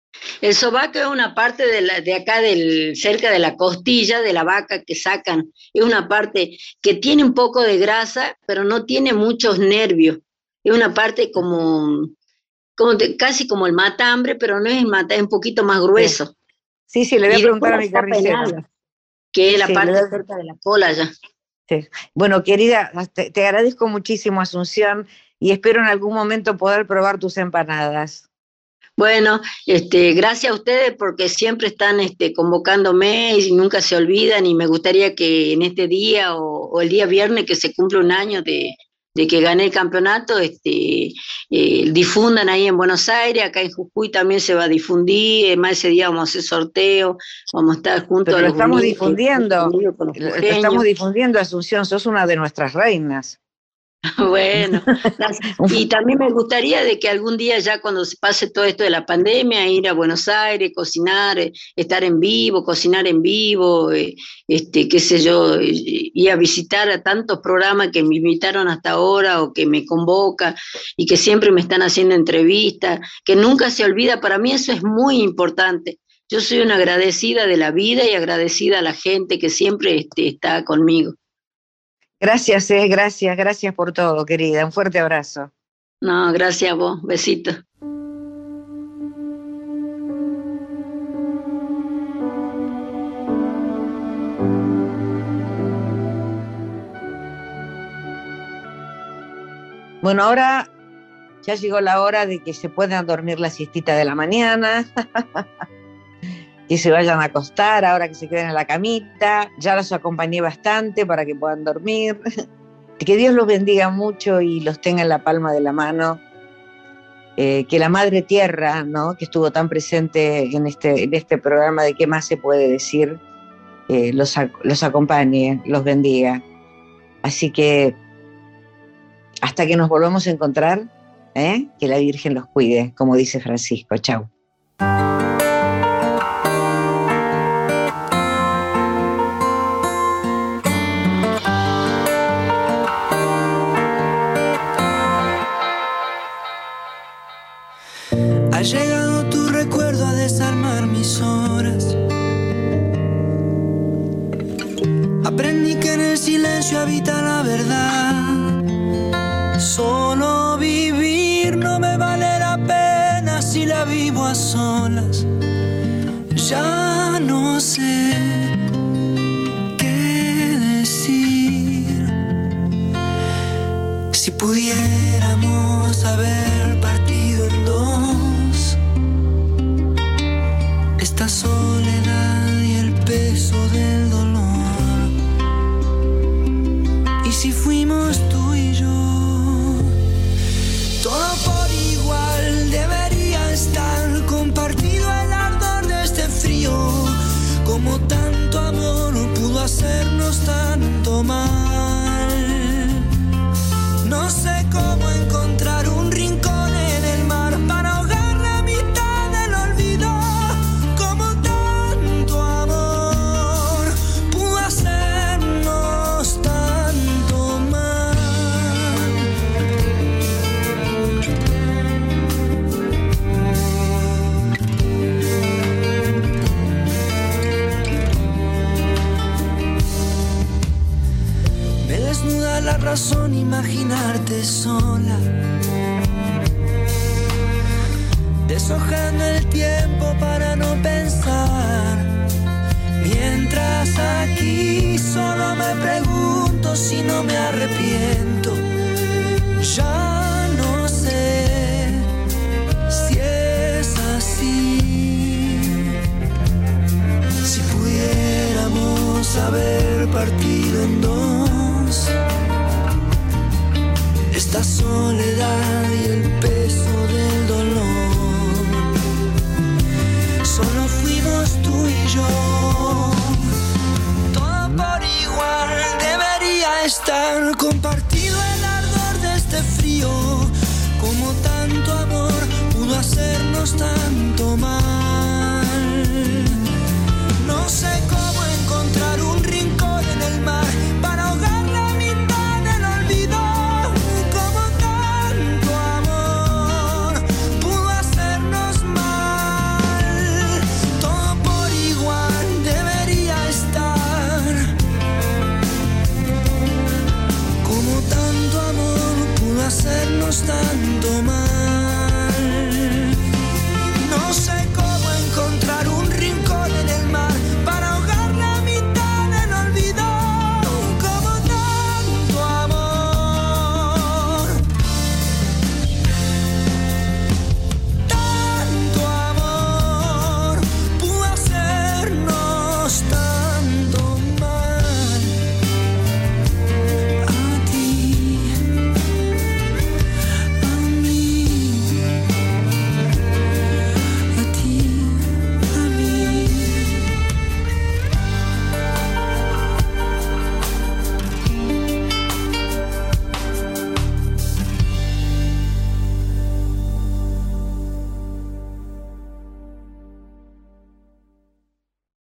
El sobaco es una parte de, la, de acá, del, cerca de la costilla de la vaca que sacan. Es una parte que tiene un poco de grasa, pero no tiene muchos nervios. Es una parte como, como de, casi como el matambre, pero no es el matambre, es un poquito más grueso. Sí, sí, le voy a y preguntar a mi carnicero. Que es sí, la sí, parte le... cerca de la cola ya. Sí. Bueno, querida, te, te agradezco muchísimo, Asunción, y espero en algún momento poder probar tus empanadas. Bueno, este, gracias a ustedes porque siempre están este, convocándome y nunca se olvidan, y me gustaría que en este día o, o el día viernes que se cumple un año de, de que gané el campeonato, este, eh, difundan ahí en Buenos Aires, acá en Jujuy también se va a difundir, más ese día vamos a hacer sorteo, vamos a estar juntos. Pero a lo los estamos unidos, difundiendo, con los lo estamos difundiendo, Asunción, sos una de nuestras reinas. Bueno, gracias. Y también me gustaría de que algún día ya cuando se pase todo esto de la pandemia, ir a Buenos Aires, cocinar, eh, estar en vivo, cocinar en vivo, eh, este, qué sé yo, eh, ir a visitar a tantos programas que me invitaron hasta ahora o que me convocan y que siempre me están haciendo entrevistas, que nunca se olvida. Para mí eso es muy importante. Yo soy una agradecida de la vida y agradecida a la gente que siempre este, está conmigo. Gracias, eh, gracias, gracias por todo, querida. Un fuerte abrazo. No, gracias a vos. Besito. Bueno, ahora ya llegó la hora de que se puedan dormir la siestita de la mañana. Que se vayan a acostar, ahora que se queden en la camita. Ya los acompañé bastante para que puedan dormir. Que Dios los bendiga mucho y los tenga en la palma de la mano. Eh, que la Madre Tierra, ¿no?, que estuvo tan presente en este, en este programa de qué más se puede decir, eh, los, los acompañe, los bendiga. Así que hasta que nos volvamos a encontrar, ¿eh?, que la Virgen los cuide, como dice Francisco. Chau. Ha llegado tu recuerdo a desarmar mis horas. Aprendí que en el silencio habita la verdad. Solo vivir no me vale la pena si la vivo a solas. Ya no sé qué decir. Si pudiéramos haber partido en dos, esta soledad y el peso del dolor. Y si fuimos tú y yo, todo por igual debería estar compartido el ardor de este frío. Como tanto amor pudo hacernos tanto mal. No sé cómo encontrar un rincón en el mar para ahogar la mitad del olvido. Como tanto amor pudo hacernos tanto mal. Me desnuda la razón imaginarte sola, deshojando el tiempo para no pensar. Mientras aquí solo me pregunto si no me arrepiento. Ya no sé si es así. Si pudiéramos haber partido en dos, esta soledad y el peso del dolor. Solo fuimos tú y yo. Todo por igual debería estar compartido.